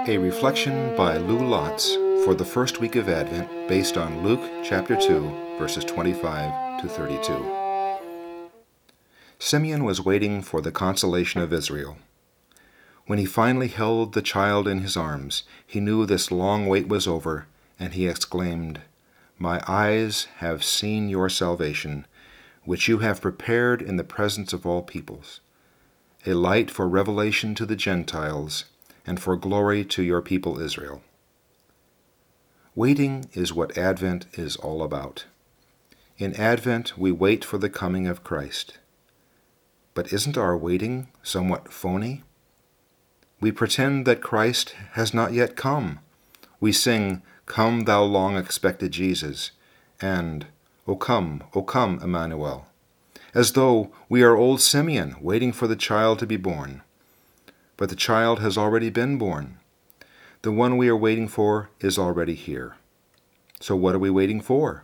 A reflection by Lou Lotz for the first week of Advent based on Luke chapter 2, verses 25 to 32. Simeon was waiting for the consolation of Israel. When he finally held the child in his arms, he knew this long wait was over, and he exclaimed, "My eyes have seen your salvation, which you have prepared in the presence of all peoples, a light for revelation to the Gentiles, and for glory to your people Israel." Waiting is what Advent is all about. In Advent, we wait for the coming of Christ. But isn't our waiting somewhat phony? We pretend that Christ has not yet come. We sing, "Come, thou long-expected Jesus," and O come, Emmanuel," as though we are old Simeon waiting for the child to be born. But the child has already been born. The one we are waiting for is already here. So what are we waiting for?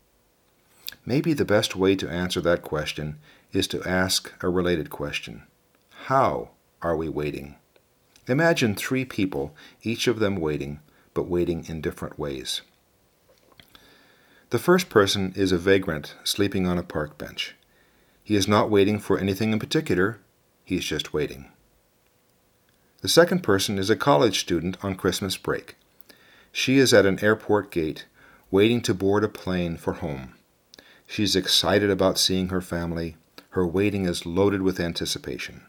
Maybe the best way to answer that question is to ask a related question. How are we waiting? Imagine three people, each of them waiting, but waiting in different ways. The first person is a vagrant sleeping on a park bench. He is not waiting for anything in particular, he is just waiting. The second person is a college student on Christmas break. She is at an airport gate, waiting to board a plane for home. She's excited about seeing her family. Her waiting is loaded with anticipation.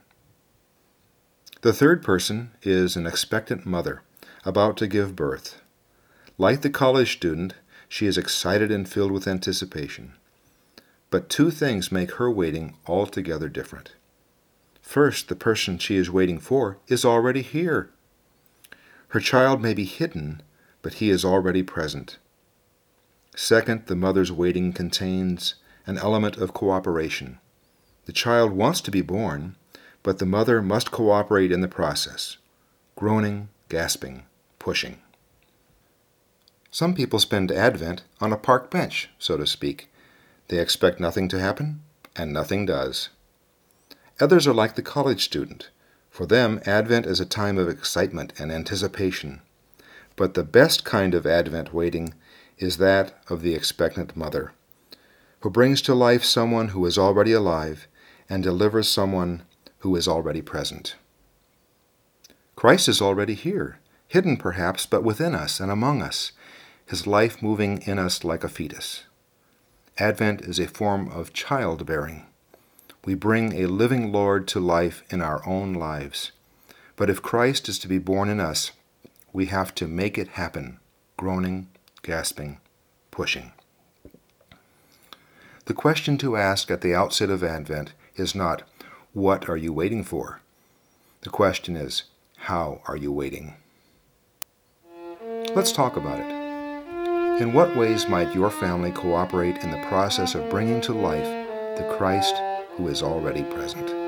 The third person is an expectant mother, about to give birth. Like the college student, she is excited and filled with anticipation. But two things make her waiting altogether different. First, the person she is waiting for is already here. Her child may be hidden, but he is already present. Second, the mother's waiting contains an element of cooperation. The child wants to be born, but the mother must cooperate in the process, groaning, gasping, pushing. Some people spend Advent on a park bench, so to speak. They expect nothing to happen, and nothing does. Others are like the college student. For them, Advent is a time of excitement and anticipation. But the best kind of Advent waiting is that of the expectant mother, who brings to life someone who is already alive and delivers someone who is already present. Christ is already here, hidden perhaps, but within us and among us, his life moving in us like a fetus. Advent is a form of childbearing. We bring a living Lord to life in our own lives. But if Christ is to be born in us, we have to make it happen, groaning, gasping, pushing. The question to ask at the outset of Advent is not, "What are you waiting for?" The question is, "How are you waiting?" Let's talk about it. In what ways might your family cooperate in the process of bringing to life the Christ who is already present?